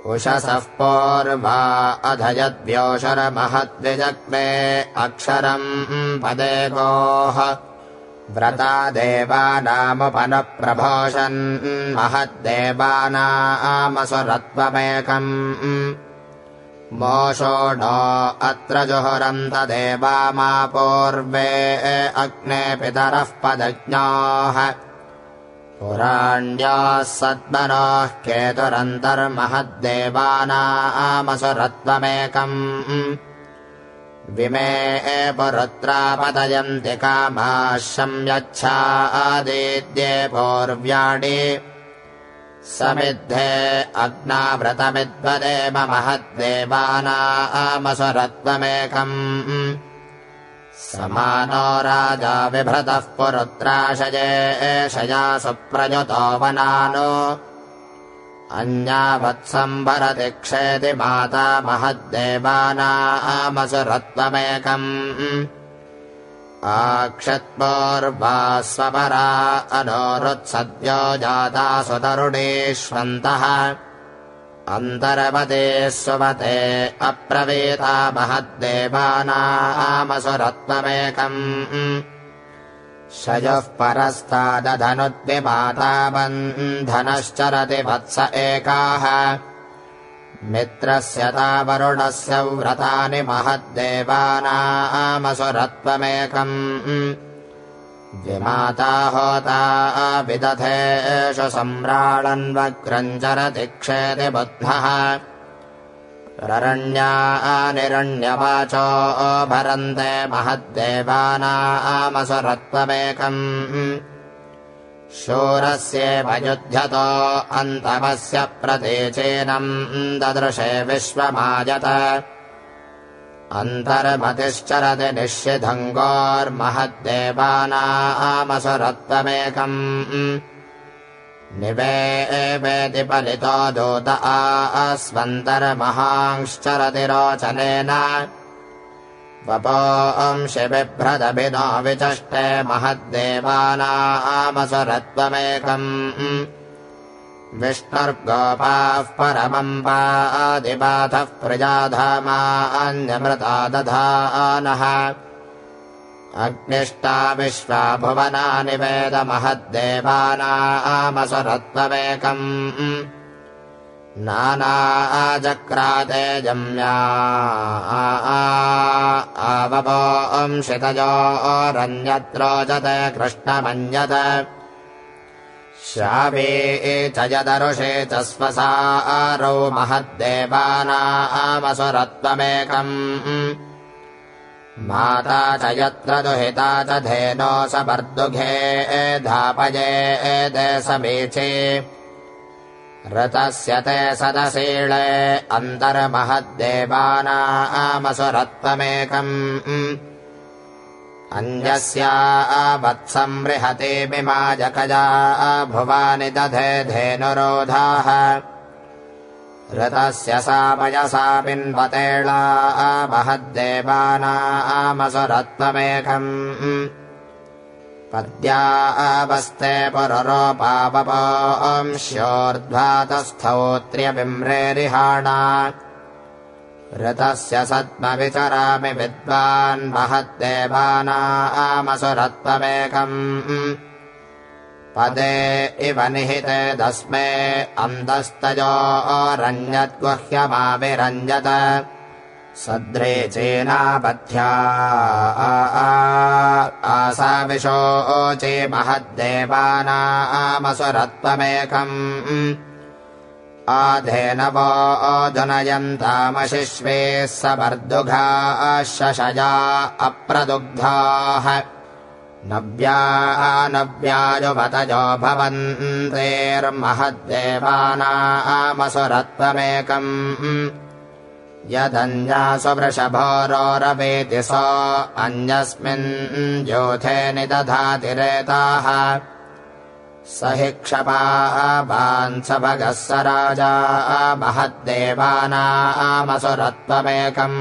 उषसः पूर्वा अधयद्व्योषरमहद्विजग्ने अक्षरम् पदे गोः व्रता देवानामुपनप्रभोषन् महद्देवानामसुरत्वमेकम् मोषोणो अत्र जुहुरन्त देवा मा पूर्वे अग्ने पितरः पदज्ञाः पुराण्याः सद्मनोः केतुरन्तर्महद्देवानामसुरत्वमेकम् विमे पुरुत्रापदयन्ति कामाः संयच्छादिद्ये पूर्व्याणि समिद्धे अग्नाव्रतमिद्वदेव महद्देवानामसुरत्वमेकम् समानो राजा बिभ्रतः पुरुत्राशये एषया सुप्रयुतो वनानो अन्यावत्सम्भरति क्षेति माता महद्देवानामसुरत्वमेकम् आक्षत्पूर्वा स्वपरा अनोरुत्सद्यो जातासु तरुणीष्वन्तः अन्तर्वते सुमते अप्रवीता महद्देवानामसुरत्वमेकम् शयुः परस्तादधनुद्विमाता बन्धनश्चरति वत्स एकाः मित्रस्य तावरुणस्य व्रतानि महद्देवानामसुरत्वमेकम् विमाता होता विदधेषु सम्राळन्वग्रम् चरति क्षेति बुद्धः ररण्यानिरण्यवाचो भरन्ते महद्देवानामसुरत्वमेकम् शूरस्येव युध्यतो अन्तमस्य प्रतीचीनम् ददृशे विश्वमायत अन्तर्मतिश्चरति निष्यिधङ्गोर्महद्देवानामसुरत्वमेकम् निवेवेति पलितो दूत आस्वन्तर्महांश्चरति रोचनेन वपोंषि बिभ्रदभिनो विचष्टे महद्देवानामसुरत्वमेकम् विष्णुर्गोपाः परमम् पादिपातः प्रजाधामान्यमृता दधानः अग्निष्टा विश्वा भुवनानि वेद महद्देवानामसुरत्वमेकम् नानाचक्राते जम्या आवपोंषितयोरन्यत्रोचते कृष्णमन्यत शावे च यदरुषे च स्वसारौ महद्देवानामसुरत्वमेकम् माता च यत्र दुहिता च धेनो सपर्दुघे धापये ते समीचे ऋतस्य ते सदशीले अन्तर्महद्देवानामसुरत्वमेकम् अन्यस्या वत्संबृहते मिमाजकजा भुवानि दधे धेनुरोधाः ऋतस्य सा पयसा पिन्वतेळा महद्देवानामसुरत्वमेकम् पद्या वस्ते पुरुरोपावपोंस्योर्ध्वातस्थौत्र्यविम्रेरिहाणा ऋतस्य सद्मविचरामि विद्वान् महद्देवानामसुरत्वमेकम् पदे इव निहिते दस्मे अन्तस्तयोरन्यद्गुह्यमाविरञ्जत सद्रेचेनापथ्या आसाविशोचे महद्देवानामसुरत्वमेकम् आधेनवो जनयन्तामशिश्वे सवर्दुघाः शशया अप्रदुग्धाः नव्यायुवतयो भवन्तेर्महद्देवानामसुरत्वमेकम् यदन्यासु वृषभोरोरवेति स अन्यस्मिन् योथे निदधाति रेताः स हि क्षपाबान्स भगः स राजा महद्देवानामसुरत्वमेकम्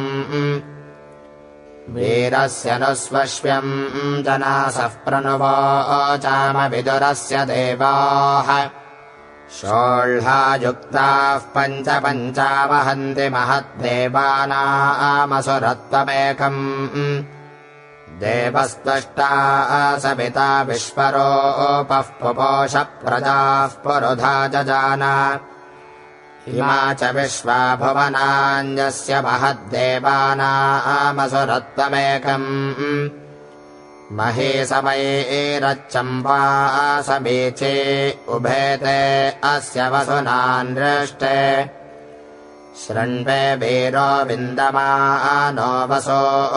वीरस्य नु स्वश्व्यम् जनासः प्रणुवोचाम विदुरस्य देवाः षोळ्हायुक्ताः पञ्च पञ्चावहन्ति महद्देवानामसुरत्वमेकम् देवस्त्वष्टा सविता विश्वरूपः पुपोष प्रजाः पुरुधा जजान इमा च विश्वा भुवनान्यस्य महद्देवानामसुरत्वमेकम् महीसमैरच्चम्पा समीचे उभेते अस्य वसुनान्यष्टे शृण्वे वीरो विन्दमानो वसो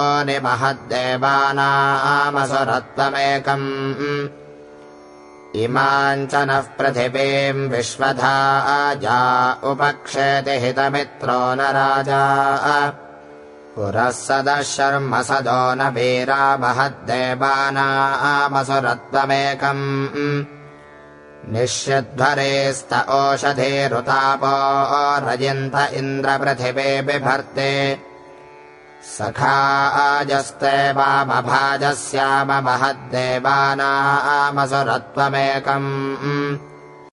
निमहद्देवानामसुरत्वमेकम् इमाम् च नः पृथिवीम् विश्वधाजा उपक्षेति हितमित्रो न राजा पुरः सदः शर्म सदो न वीरा महद्देवानामसुरत्वमेकम् निष्यध्वरेस्त ओषधीरुतापो रयन्त इन्द्रपृथिवे बिभर्ते सखाजस्ते वामभाजस्याम महद्देवानामसुरत्वमेकम्